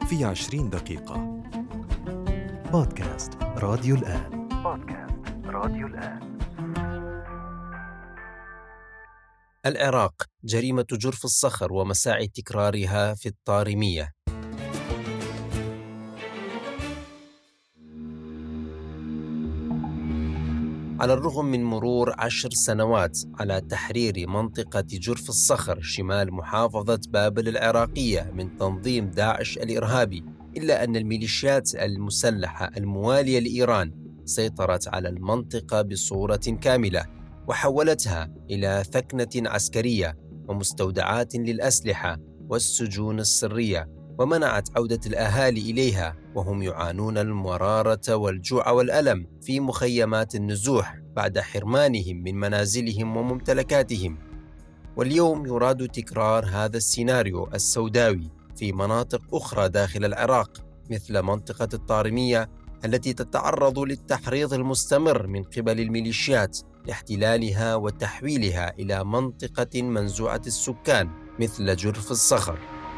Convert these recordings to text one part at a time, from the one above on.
في 20 دقيقة. بودكاست راديو الآن. العراق، جريمة جرف الصخر ومساعي تكرارها في الطارمية. على الرغم من مرور 10 سنوات على تحرير منطقة جرف الصخر شمال محافظة بابل العراقية من تنظيم داعش الإرهابي، إلا أن الميليشيات المسلحة الموالية لإيران سيطرت على المنطقة بصورة كاملة، وحولتها إلى ثكنة عسكرية ومستودعات للأسلحة والسجون السرية، ومنعت عودة الأهالي إليها وهم يعانون المرارة والجوع والألم في مخيمات النزوح بعد حرمانهم من منازلهم وممتلكاتهم. واليوم يراد تكرار هذا السيناريو السوداوي في مناطق أخرى داخل العراق، مثل منطقة الطارمية التي تتعرض للتحريض المستمر من قبل الميليشيات لاحتلالها وتحويلها إلى منطقة منزوعة السكان مثل جرف الصخر.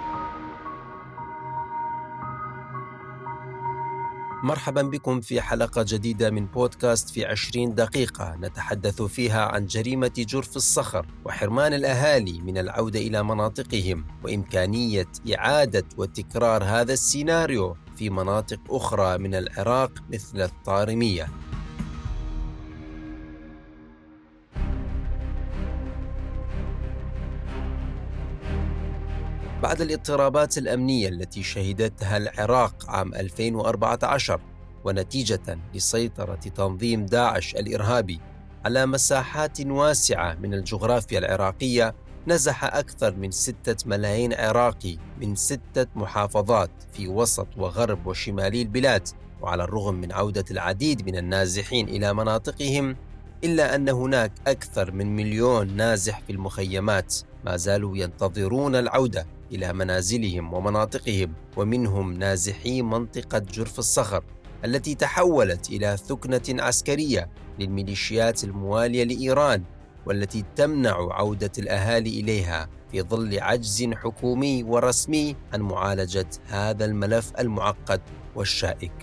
مرحبا بكم في حلقة جديدة من بودكاست في 20 دقيقة، نتحدث فيها عن جريمة جرف الصخر وحرمان الأهالي من العودة إلى مناطقهم، وإمكانية إعادة وتكرار هذا السيناريو في مناطق أخرى من العراق مثل الطارمية. بعد الاضطرابات الأمنية التي شهدتها العراق عام 2014 ونتيجة لسيطرة تنظيم داعش الإرهابي على مساحات واسعة من الجغرافيا العراقية، نزح أكثر من 6 ملايين عراقي من 6 محافظات في وسط وغرب وشمالي البلاد. وعلى الرغم من عودة العديد من النازحين إلى مناطقهم، إلا أن هناك أكثر من 1,000,000 نازح في المخيمات ما زالوا ينتظرون العودة إلى منازلهم ومناطقهم، ومنهم نازحي منطقة جرف الصخر التي تحولت إلى ثكنة عسكرية للميليشيات الموالية لإيران، والتي تمنع عودة الأهالي إليها في ظل عجز حكومي ورسمي عن معالجة هذا الملف المعقد والشائك.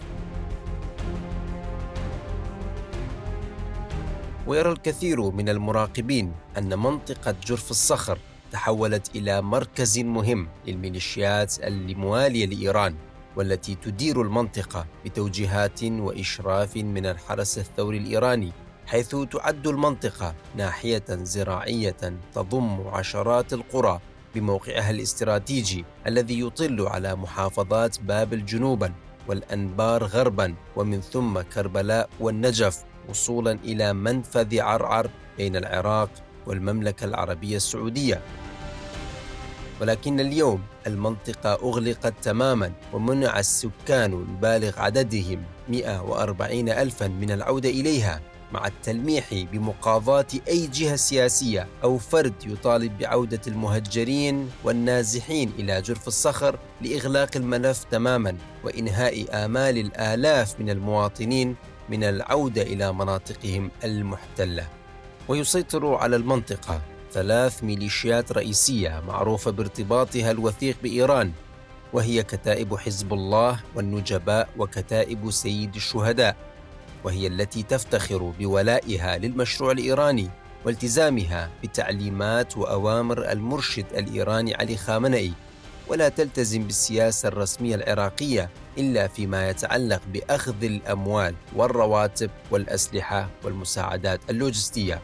ويرى الكثير من المراقبين أن منطقة جرف الصخر تحولت إلى مركز مهم للميليشيات الموالية لإيران، والتي تدير المنطقة بتوجيهات وإشراف من الحرس الثوري الإيراني، حيث تعد المنطقة ناحية زراعية تضم عشرات القرى بموقعها الاستراتيجي الذي يطل على محافظات بابل جنوبا والأنبار غربا، ومن ثم كربلاء والنجف، وصولا إلى منفذ عرعر بين العراق والمملكة العربية السعودية. ولكن اليوم المنطقة أغلقت تماما، ومنع السكان البالغ عددهم 140,000 من العودة إليها، مع التلميح بمقاضاة أي جهة سياسية أو فرد يطالب بعودة المهجرين والنازحين إلى جرف الصخر لإغلاق الملف تماما وإنهاء آمال الآلاف من المواطنين من العودة إلى مناطقهم المحتلة. ويسيطر على المنطقة 3 ميليشيات رئيسية معروفة بارتباطها الوثيق بإيران، وهي كتائب حزب الله والنجباء وكتائب سيد الشهداء، وهي التي تفتخر بولائها للمشروع الإيراني والتزامها بتعليمات وأوامر المرشد الإيراني علي خامنئي، ولا تلتزم بالسياسة الرسمية العراقية إلا فيما يتعلق بأخذ الأموال والرواتب والأسلحة والمساعدات اللوجستية.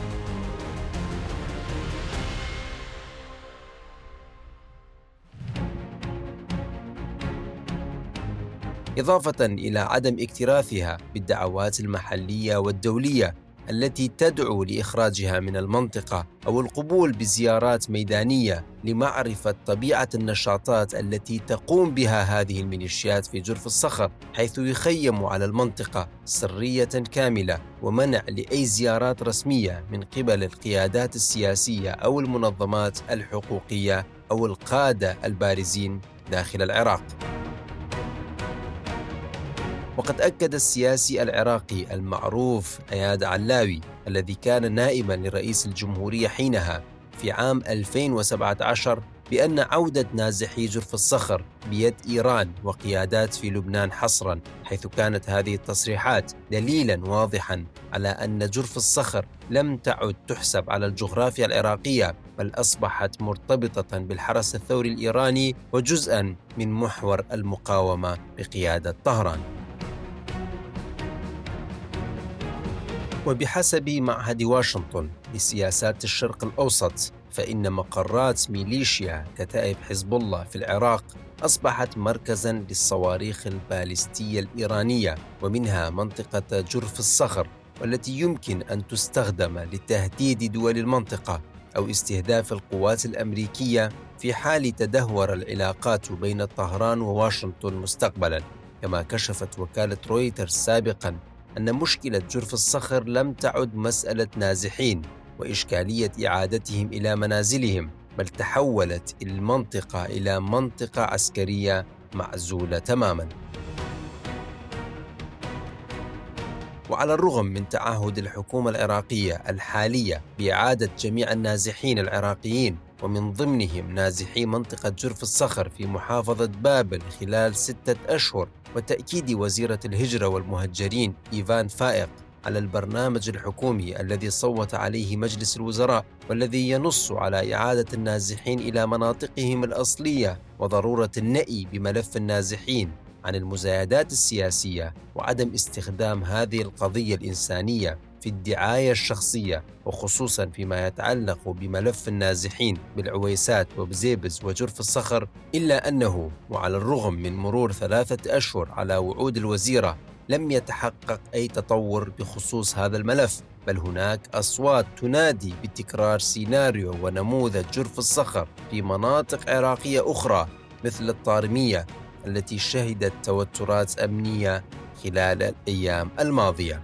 إضافة إلى عدم اكتراثها بالدعوات المحلية والدولية التي تدعو لإخراجها من المنطقة، أو القبول بزيارات ميدانية لمعرفة طبيعة النشاطات التي تقوم بها هذه الميليشيات في جرف الصخر، حيث يخيم على المنطقة سرية كاملة، ومنع لأي زيارات رسمية من قبل القيادات السياسية أو المنظمات الحقوقية أو القادة البارزين داخل العراق. وقد أكد السياسي العراقي المعروف اياد علاوي، الذي كان نائبا لرئيس الجمهورية حينها في عام 2017، بأن عودة نازحي جرف الصخر بيد إيران وقيادات في لبنان حصراً، حيث كانت هذه التصريحات دليلاً واضحاً على أن جرف الصخر لم تعد تحسب على الجغرافيا العراقية، بل أصبحت مرتبطة بالحرس الثوري الإيراني وجزءاً من محور المقاومة بقيادة طهران. وبحسب معهد واشنطن لسياسات الشرق الأوسط، فإن مقرات ميليشيا كتائب حزب الله في العراق أصبحت مركزاً للصواريخ الباليستية الإيرانية، ومنها منطقة جرف الصخر، والتي يمكن أن تستخدم لتهديد دول المنطقة أو استهداف القوات الأمريكية في حال تدهور العلاقات بين طهران وواشنطن مستقبلاً. كما كشفت وكالة رويترز سابقاً أن مشكلة جرف الصخر لم تعد مسألة نازحين وإشكالية إعادتهم إلى منازلهم، بل تحولت المنطقة إلى منطقة عسكرية معزولة تماماً. وعلى الرغم من تعهد الحكومة العراقية الحالية بإعادة جميع النازحين العراقيين ومن ضمنهم نازحي منطقة جرف الصخر في محافظة بابل خلال 6 أشهر، وتأكيد وزيرة الهجرة والمهجرين إيفان فائق على البرنامج الحكومي الذي صوت عليه مجلس الوزراء والذي ينص على إعادة النازحين إلى مناطقهم الأصلية وضرورة النأي بملف النازحين عن المزايدات السياسية وعدم استخدام هذه القضية الإنسانية في الدعاية الشخصية، وخصوصاً فيما يتعلق بملف النازحين بالعويسات وبزيبز وجرف الصخر، إلا أنه وعلى الرغم من مرور 3 أشهر على وعود الوزيرة لم يتحقق أي تطور بخصوص هذا الملف، بل هناك أصوات تنادي بتكرار سيناريو ونموذج جرف الصخر في مناطق عراقية أخرى مثل الطارمية التي شهدت توترات أمنية خلال الأيام الماضية.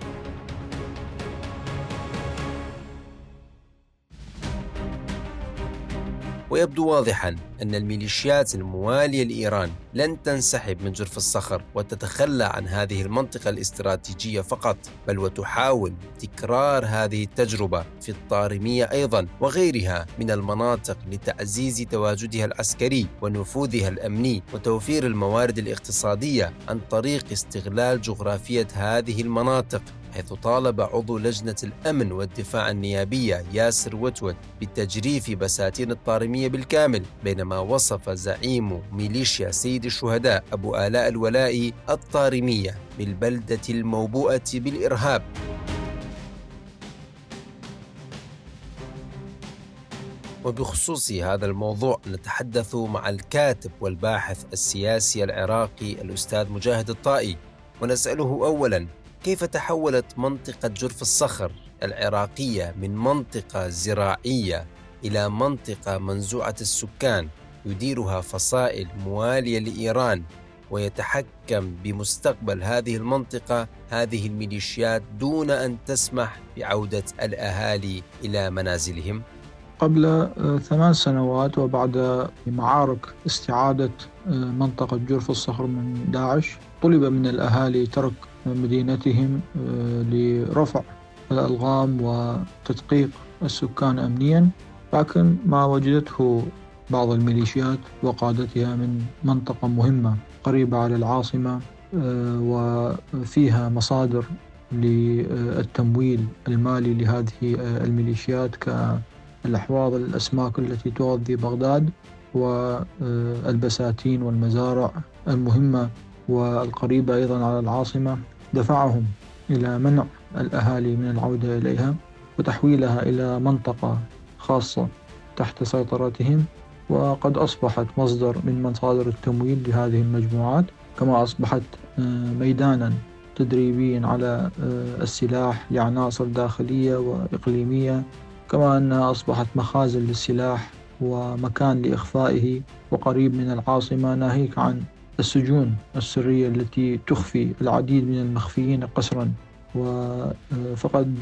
ويبدو واضحاً أن الميليشيات الموالية لإيران لن تنسحب من جرف الصخر وتتخلى عن هذه المنطقة الاستراتيجية فقط، بل وتحاول تكرار هذه التجربة في الطارمية أيضاً وغيرها من المناطق لتعزيز تواجدها العسكري ونفوذها الأمني وتوفير الموارد الاقتصادية عن طريق استغلال جغرافية هذه المناطق، حيث طالب عضو لجنة الأمن والدفاع النيابية ياسر وتوت بتجريف بساتين الطارمية بالكامل، بينما وصف زعيم ميليشيا سيد الشهداء أبو آلاء الولائي الطارمية بالبلدة الموبوءة بالإرهاب. وبخصوص هذا الموضوع نتحدث مع الكاتب والباحث السياسي العراقي الأستاذ مجاهد الطائي، ونسأله أولاً: كيف تحولت منطقة جرف الصخر العراقية من منطقة زراعية إلى منطقة منزوعة السكان يديرها فصائل موالية لإيران ويتحكم بمستقبل هذه المنطقة هذه الميليشيات دون أن تسمح بعودة الأهالي إلى منازلهم؟ قبل 8 سنوات وبعد معارك استعادة منطقة جرف الصخر من داعش، طلب من الأهالي ترك مدينتهم لرفع الألغام وتدقيق السكان أمنيا، لكن ما وجدته بعض الميليشيات وقادتها من منطقة مهمة قريبة على العاصمة وفيها مصادر للتمويل المالي لهذه الميليشيات كالأحواض الأسماك التي تغذي بغداد والبساتين والمزارع المهمة والقريبة أيضا على العاصمة، دفعهم إلى منع الأهالي من العودة إليها وتحويلها إلى منطقة خاصة تحت سيطرتهم، وقد أصبحت مصدر من مصادر التمويل لهذه المجموعات، كما أصبحت ميدانا تدريبيا على السلاح لعناصر داخلية وإقليمية، كما أنها أصبحت مخازن للسلاح ومكان لإخفائه وقريب من العاصمة، ناهيك عن السجون السرية التي تخفي العديد من المخفيين قسرا. وفقد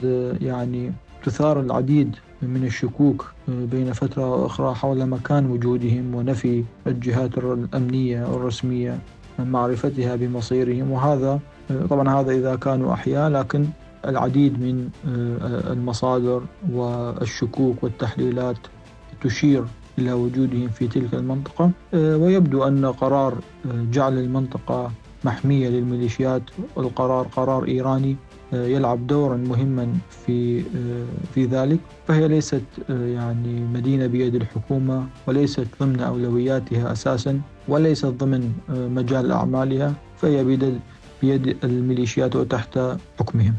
تثار العديد من الشكوك بين فترة وأخرى حول مكان وجودهم ونفي الجهات الأمنية الرسمية من معرفتها بمصيرهم، وهذا طبعا هذا إذا كانوا أحياء، لكن العديد من المصادر والشكوك والتحليلات تشير إلى وجودهم في تلك المنطقة. ويبدو أن قرار جعل المنطقة محمية للميليشيات القرار قرار إيراني يلعب دورا مهما في ذلك. فهي ليست يعني مدينة بيد الحكومة، وليست ضمن أولوياتها أساسا، وليست ضمن مجال أعمالها، فهي بيد الميليشيات وتحت حكمهم.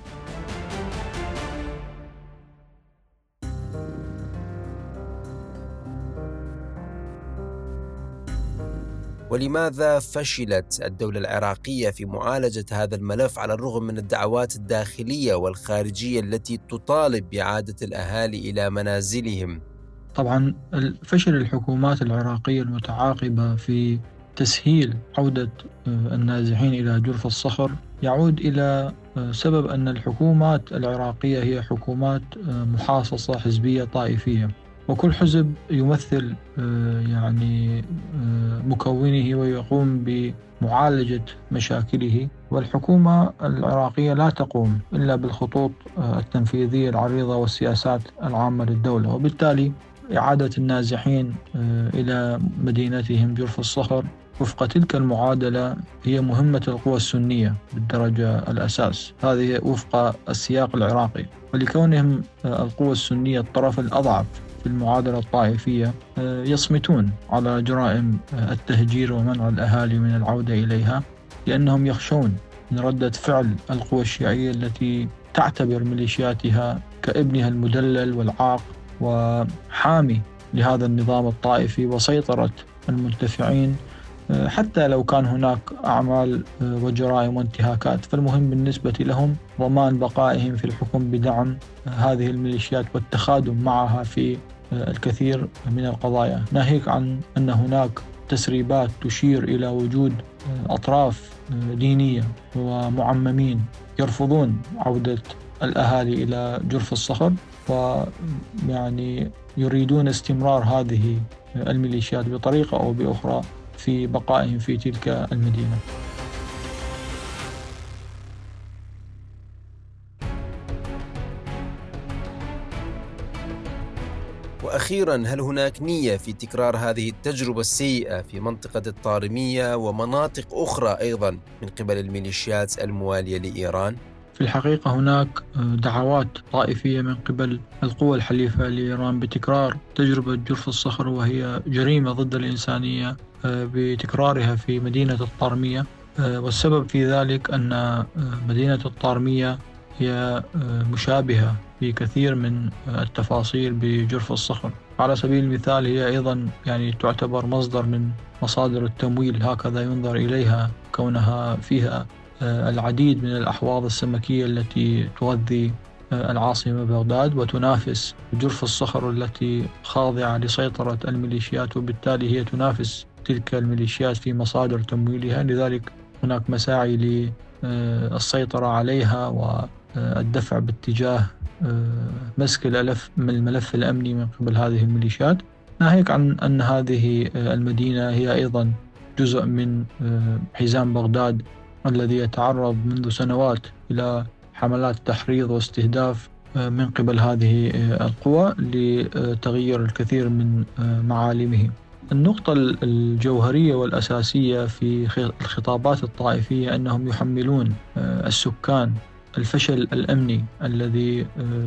ولماذا فشلت الدولة العراقية في معالجة هذا الملف على الرغم من الدعوات الداخلية والخارجية التي تطالب بإعادة الأهالي إلى منازلهم؟ طبعا فشل الحكومات العراقية المتعاقبة في تسهيل عودة النازحين إلى جرف الصخر يعود إلى سبب أن الحكومات العراقية هي حكومات محاصصة حزبية طائفية، وكل حزب يمثل يعني مكونه ويقوم بمعالجة مشاكله، والحكومة العراقية لا تقوم إلا بالخطوط التنفيذية العريضة والسياسات العامة للدولة. وبالتالي إعادة النازحين إلى مدينتهم جرف الصخر وفق تلك المعادلة هي مهمة القوى السنية بالدرجة الأساس، هذه وفق السياق العراقي. ولكونهم القوى السنية الطرف الأضعف في المعادلة الطائفية يصمتون على جرائم التهجير ومنع الأهالي من العودة إليها، لأنهم يخشون من ردة فعل القوى الشيعية التي تعتبر ميليشياتها كابنها المدلل والعاق وحامي لهذا النظام الطائفي وسيطرة المنتفعين، حتى لو كان هناك أعمال وجرائم وانتهاكات، فالمهم بالنسبة لهم ضمان بقائهم في الحكم بدعم هذه الميليشيات والتخادم معها في الكثير من القضايا، ناهيك عن أن هناك تسريبات تشير إلى وجود أطراف دينية ومعممين يرفضون عودة الأهالي إلى جرف الصخر، ويعني يريدون استمرار هذه الميليشيات بطريقة أو بأخرى في بقائهم في تلك المدينة. وأخيراً، هل هناك نية في تكرار هذه التجربة السيئة في منطقة الطارمية ومناطق أخرى أيضاً من قبل الميليشيات الموالية لإيران؟ في الحقيقة هناك دعوات طائفية من قبل القوى الحليفة لإيران بتكرار تجربة جرف الصخر، وهي جريمة ضد الإنسانية بتكرارها في مدينة الطارمية. والسبب في ذلك أن مدينة الطارمية هي مشابهة في كثير من التفاصيل بجرف الصخر. على سبيل المثال هي أيضا يعني تعتبر مصدر من مصادر التمويل، هكذا ينظر إليها، كونها فيها العديد من الأحواض السمكية التي تغذي العاصمة بغداد وتنافس جرف الصخر التي خاضعة لسيطرة الميليشيات، وبالتالي هي تنافس تلك الميليشيات في مصادر تمويلها. لذلك هناك مساعي للسيطرة عليها والدفع باتجاه مسك الملف الأمني من قبل هذه الميليشيات، ناهيك عن أن هذه المدينة هي أيضا جزء من حزام بغداد الذي يتعرض منذ سنوات إلى حملات تحريض واستهداف من قبل هذه القوى لتغيير الكثير من معالمه. النقطة الجوهرية والأساسية في الخطابات الطائفية أنهم يحملون السكان الفشل الأمني الذي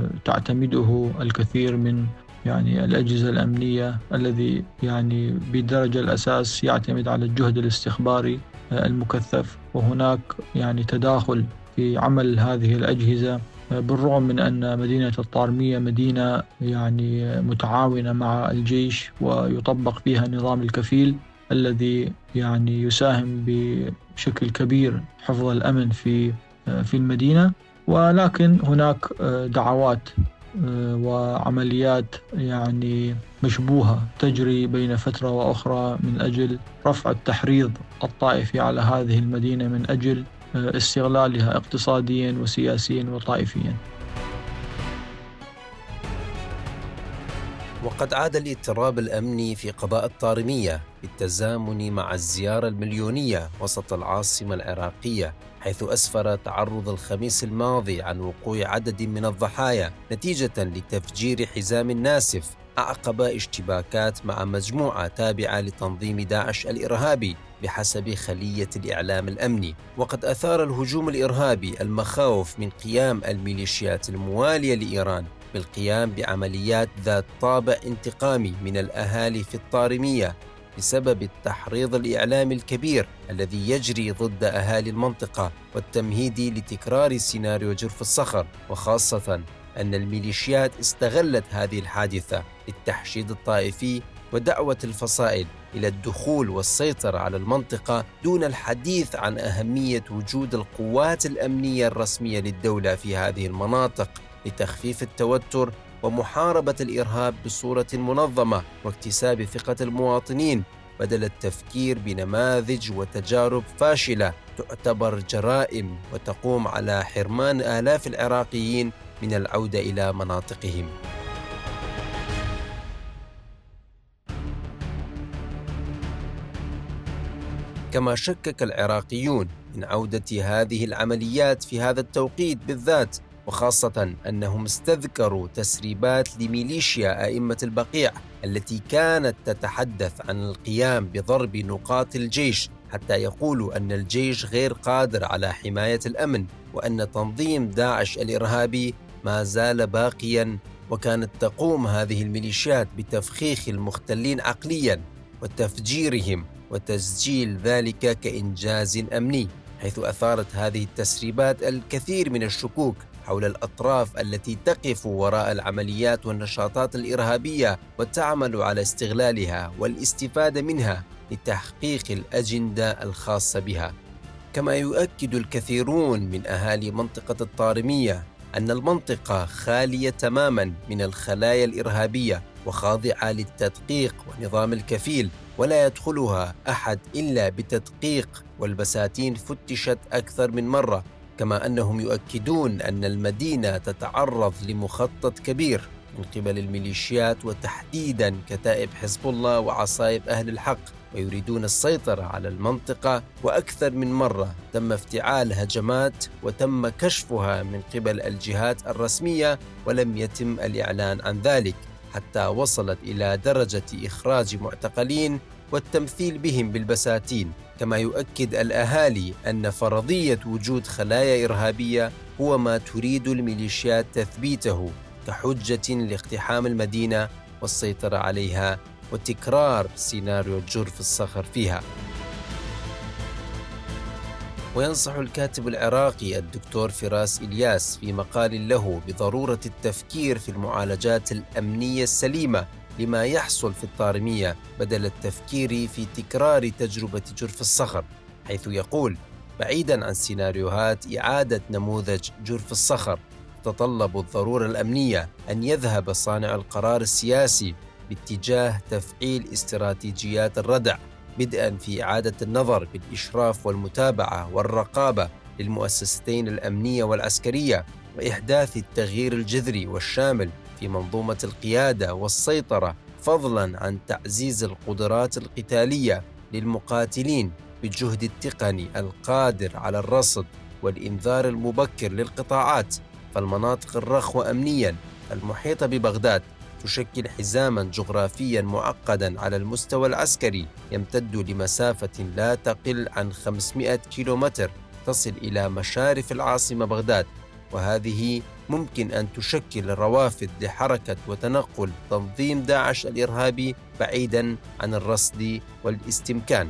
تعتمده الكثير من يعني الأجهزة الأمنية، الذي يعني بدرجة الأساس يعتمد على الجهد الاستخباري المكثف، وهناك يعني تداخل في عمل هذه الأجهزة، بالرغم من أن مدينة الطارمية مدينة يعني متعاونة مع الجيش ويطبق فيها نظام الكفيل الذي يعني يساهم بشكل كبير حفظ الأمن في المدينة، ولكن هناك دعوات وعمليات يعني مشبوهة تجري بين فترة وأخرى من أجل رفع التحريض الطائفي على هذه المدينة من أجل استغلالها اقتصاديا وسياسيا وطائفيا. وقد عاد الاضطراب الأمني في قضاء الطارمية بالتزامن مع الزيارة المليونية وسط العاصمة العراقية، حيث أسفر تعرض الخميس الماضي عن وقوع عدد من الضحايا نتيجة لتفجير حزام ناسف أعقب اشتباكات مع مجموعة تابعة لتنظيم داعش الإرهابي بحسب خلية الإعلام الأمني. وقد أثار الهجوم الإرهابي المخاوف من قيام الميليشيات الموالية لإيران بالقيام بعمليات ذات طابع انتقامي من الأهالي في الطارمية بسبب التحريض الإعلامي الكبير الذي يجري ضد أهالي المنطقة والتمهيد لتكرار سيناريو جرف الصخر، وخاصة أن الميليشيات استغلت هذه الحادثة للتحشيد الطائفي ودعوة الفصائل إلى الدخول والسيطرة على المنطقة دون الحديث عن أهمية وجود القوات الأمنية الرسمية للدولة في هذه المناطق لتخفيف التوتر ومحاربة الإرهاب بصورة منظمة واكتساب ثقة المواطنين، بدل التفكير بنماذج وتجارب فاشلة تعتبر جرائم وتقوم على حرمان آلاف العراقيين من العودة إلى مناطقهم. كما شكك العراقيون من عودة هذه العمليات في هذا التوقيت بالذات، وخاصة أنهم استذكروا تسريبات لميليشيا أئمة البقيع التي كانت تتحدث عن القيام بضرب نقاط الجيش حتى يقولوا أن الجيش غير قادر على حماية الأمن، وأن تنظيم داعش الإرهابي ما زال باقياً. وكانت تقوم هذه الميليشيات بتفخيخ المختلين عقلياً وتفجيرهم وتسجيل ذلك كإنجاز أمني، حيث أثارت هذه التسريبات الكثير من الشكوك حول الأطراف التي تقف وراء العمليات والنشاطات الإرهابية وتعمل على استغلالها والاستفادة منها لتحقيق الأجندة الخاصة بها. كما يؤكد الكثيرون من أهالي منطقة الطارمية أن المنطقة خالية تماماً من الخلايا الإرهابية وخاضعة للتدقيق ونظام الكفيل، ولا يدخلها أحد إلا بتدقيق، والبساتين فتشت أكثر من مرة. كما أنهم يؤكدون أن المدينة تتعرض لمخطط كبير من قبل الميليشيات وتحديداً كتائب حزب الله وعصائب أهل الحق، ويريدون السيطرة على المنطقة. وأكثر من مرة تم افتعال هجمات وتم كشفها من قبل الجهات الرسمية ولم يتم الإعلان عن ذلك، حتى وصلت إلى درجة إخراج معتقلين والتمثيل بهم بالبساتين. كما يؤكد الأهالي أن فرضية وجود خلايا إرهابية هو ما تريد الميليشيات تثبيته كحجة لاقتحام المدينة والسيطرة عليها وتكرار سيناريو جرف الصخر فيها. وينصح الكاتب العراقي الدكتور فراس إلياس في مقال له بضرورة التفكير في المعالجات الأمنية السليمة لما يحصل في الطارمية بدل التفكير في تكرار تجربة جرف الصخر، حيث يقول: بعيداً عن سيناريوهات إعادة نموذج جرف الصخر، تتطلب الضرورة الأمنية أن يذهب صانع القرار السياسي باتجاه تفعيل استراتيجيات الردع، بدءاً في إعادة النظر بالإشراف والمتابعة والرقابة للمؤسستين الأمنية والعسكرية، وإحداث التغيير الجذري والشامل في منظومة القيادة والسيطرة، فضلاً عن تعزيز القدرات القتالية للمقاتلين بالجهد التقني القادر على الرصد والإنذار المبكر للقطاعات. فالمناطق الرخوة أمنياً المحيطة ببغداد تشكل حزاماً جغرافياً معقداً على المستوى العسكري يمتد لمسافة لا تقل عن 500 كيلومتر تصل إلى مشارف العاصمة بغداد، وهذه ممكن أن تشكل روافد لحركة وتنقل تنظيم داعش الإرهابي بعيداً عن الرصد والاستمكان.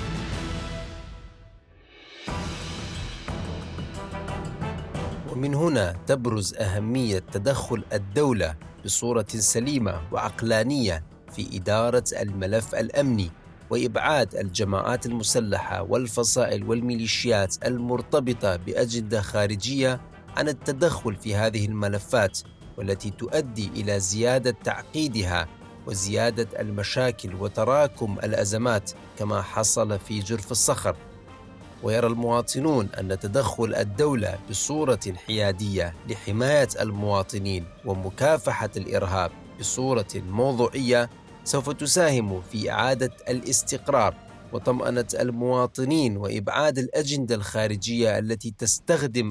ومن هنا تبرز أهمية تدخل الدولة بصورة سليمة وعقلانية في إدارة الملف الأمني، وإبعاد الجماعات المسلحة والفصائل والميليشيات المرتبطة بأجندة خارجية عن التدخل في هذه الملفات، والتي تؤدي إلى زيادة تعقيدها وزيادة المشاكل وتراكم الأزمات كما حصل في جرف الصخر. ويرى المواطنون أن تدخل الدولة بصورة حيادية لحماية المواطنين ومكافحة الإرهاب بصورة موضوعية سوف تساهم في إعادة الاستقرار وطمأنة المواطنين وإبعاد الأجندة الخارجية التي تستخدم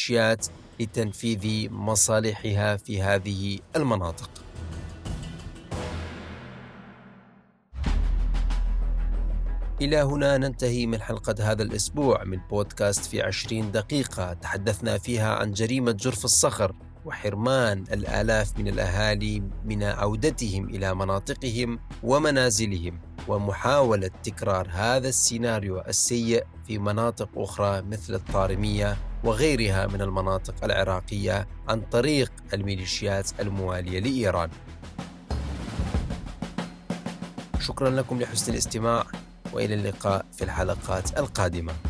الميليشيات لتنفيذ مصالحها في هذه المناطق. إلى هنا ننتهي من حلقة هذا الأسبوع من بودكاست في 20 دقيقة، تحدثنا فيها عن جريمة جرف الصخر وحرمان الآلاف من الأهالي من عودتهم إلى مناطقهم ومنازلهم، ومحاولة تكرار هذا السيناريو السيء في مناطق أخرى مثل الطارمية وغيرها من المناطق العراقية عن طريق الميليشيات الموالية لإيران. شكرا لكم لحسن الاستماع، وإلى اللقاء في الحلقات القادمة.